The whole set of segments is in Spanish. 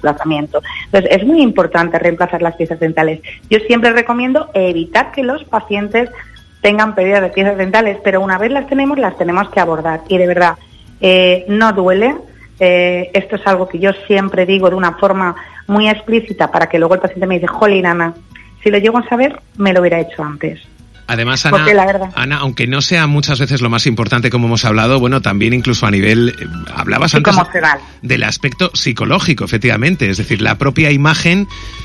desplazamiento. Entonces, es muy importante reemplazar las piezas dentales. Yo siempre recomiendo evitar que los pacientes tengan pérdida de piezas dentales, pero una vez las tenemos que abordar. Y de verdad, no duele. Esto es algo que yo siempre digo de una forma muy explícita para que luego el paciente me dice, jolín, Ana, si lo llego a saber, me lo hubiera hecho antes. Además, Ana, aunque no sea muchas veces lo más importante como hemos hablado, bueno, también incluso a nivel, hablabas antes del aspecto psicológico, efectivamente, es decir, la propia imagen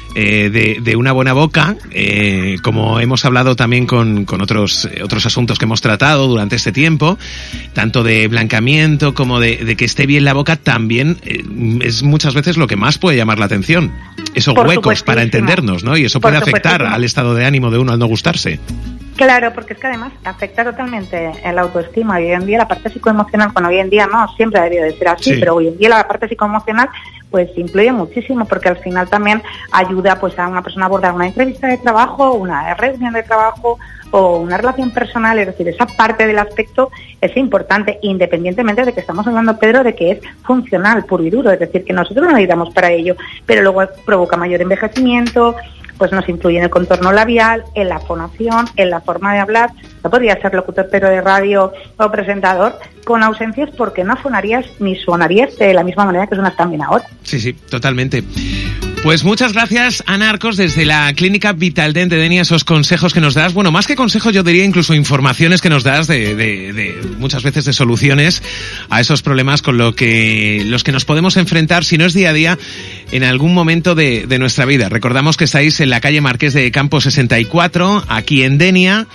de una buena boca, como hemos hablado también con otros asuntos que hemos tratado durante este tiempo, tanto de blancamiento como de que esté bien la boca, también es muchas veces lo que más puede llamar la atención. Esos huecos para entendernos, ¿no? Y eso puede afectar al estado de ánimo de uno al no gustarse. Claro, porque es que además afecta totalmente la autoestima. Y hoy en día la parte psicoemocional, bueno, hoy en día no, siempre debería de ser así, pero hoy en día la parte psicoemocional pues influye muchísimo, porque al final también ayuda pues a una persona a abordar una entrevista de trabajo, una reunión de trabajo o una relación personal. Es decir, esa parte del aspecto es importante, independientemente de que estamos hablando, Pedro, de que es funcional, puro y duro, es decir, que nosotros no necesitamos para ello, pero luego provoca mayor envejecimiento, pues nos influye en el contorno labial, en la fonación, en la forma de hablar. No podría ser locutor pero de radio o presentador con ausencias, porque no fonarías ni sonarías de la misma manera que suenas también ahora. Sí, totalmente. Pues muchas gracias, Ana Arcos, desde la Clínica Vitaldent de Denia, esos consejos que nos das. Bueno, más que consejos, yo diría incluso informaciones que nos das de muchas veces de soluciones a esos problemas con los que nos podemos enfrentar, si no es día a día, en algún momento de nuestra vida. Recordamos que estáis en la calle Marqués de Campo 64, aquí en Denia,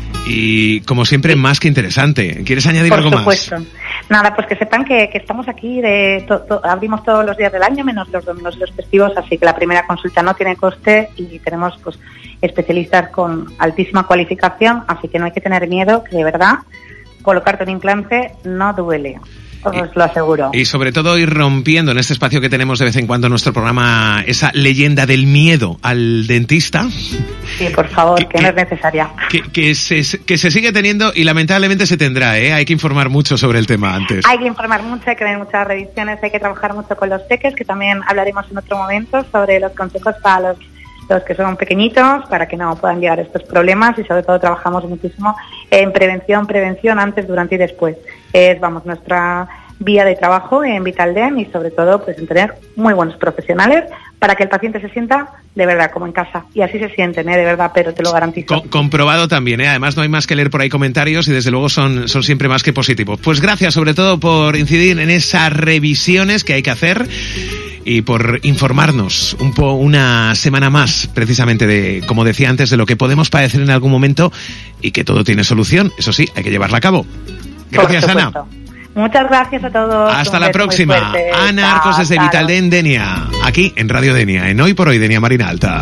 y como siempre, más que interesante. ¿Quieres añadir algo más? Por supuesto. Nada, pues que sepan que estamos aquí, abrimos todos los días del año, menos los domingos y los festivos, así que la primera consulta no tiene coste y tenemos pues especialistas con altísima cualificación, así que no hay que tener miedo, que de verdad colocarte un implante no duele. Os lo aseguro. Y sobre todo ir rompiendo en este espacio que tenemos de vez en cuando en nuestro programa esa leyenda del miedo al dentista. Sí, por favor, que no es necesaria. Que se sigue teniendo y lamentablemente se tendrá, Hay que informar mucho sobre el tema antes. Hay que informar mucho, hay que ver muchas revisiones, hay que trabajar mucho con los peques, que también hablaremos en otro momento sobre los consejos para los que son pequeñitos, para que no puedan llegar estos problemas, y sobre todo trabajamos muchísimo en prevención antes, durante y después. Es, nuestra vía de trabajo en Vitaldent, y sobre todo pues en tener muy buenos profesionales para que el paciente se sienta de verdad como en casa, y así se sienten, de verdad, pero te lo garantizo. Comprobado también, además no hay más que leer por ahí comentarios y desde luego son siempre más que positivos. Pues gracias sobre todo por incidir en esas revisiones que hay que hacer y por informarnos una semana más, precisamente, de, como decía antes, de lo que podemos padecer en algún momento y que todo tiene solución. Eso sí, hay que llevarla a cabo. Gracias, Ana. Muchas gracias a todos. Hasta la próxima. Ana Arcos desde Vitaldent Denia, aquí en Radio Denia, en Hoy por Hoy Denia Marina Alta.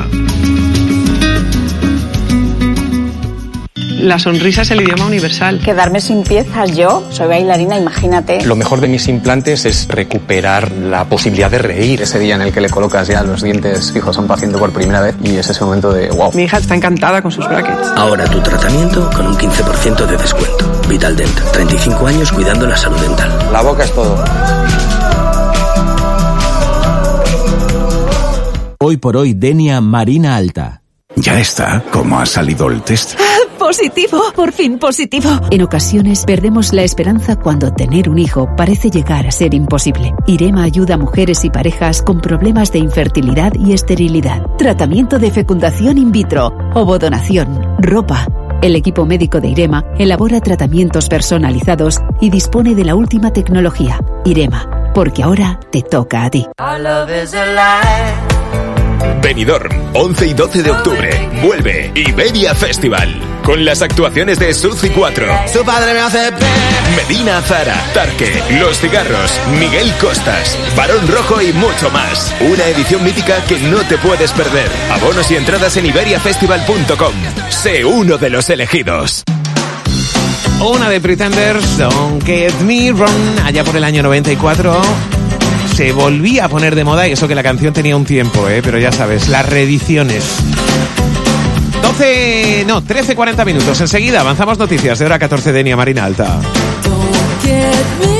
La sonrisa es el idioma universal. Quedarme sin piezas, yo soy bailarina, imagínate. Lo mejor de mis implantes es recuperar la posibilidad de reír. Ese día en el que le colocas ya los dientes fijos a un paciente por primera vez y es ese momento de wow. Mi hija está encantada con sus brackets. Ahora tu tratamiento con un 15% de descuento. Vitaldent, 35 años cuidando la salud dental. La boca es todo. Hoy por Hoy Denia Marina Alta. Ya está. ¿Cómo ha salido el test? ¡Positivo! ¡Por fin positivo! En ocasiones perdemos la esperanza cuando tener un hijo parece llegar a ser imposible. IREMA ayuda a mujeres y parejas con problemas de infertilidad y esterilidad. Tratamiento de fecundación in vitro, ovodonación, ropa. El equipo médico de IREMA elabora tratamientos personalizados y dispone de la última tecnología. IREMA, porque ahora te toca a ti. Benidorm, 11 y 12 de octubre. Vuelve Iberia Festival. Con las actuaciones de Suzy 4. Su padre me hace Medina Zara, Tarque, Los Cigarros, Miguel Costas, Barón Rojo y mucho más. Una edición mítica que no te puedes perder. Abonos y entradas en iberiafestival.com. Sé uno de los elegidos. Una de Pretenders, Don't Get Me Wrong, allá por el año 94. Se volvía a poner de moda, y eso que la canción tenía un tiempo, pero ya sabes, las reediciones. 13:40 minutos. Enseguida avanzamos noticias de hora 14 de Denia Marina Alta. Don't get me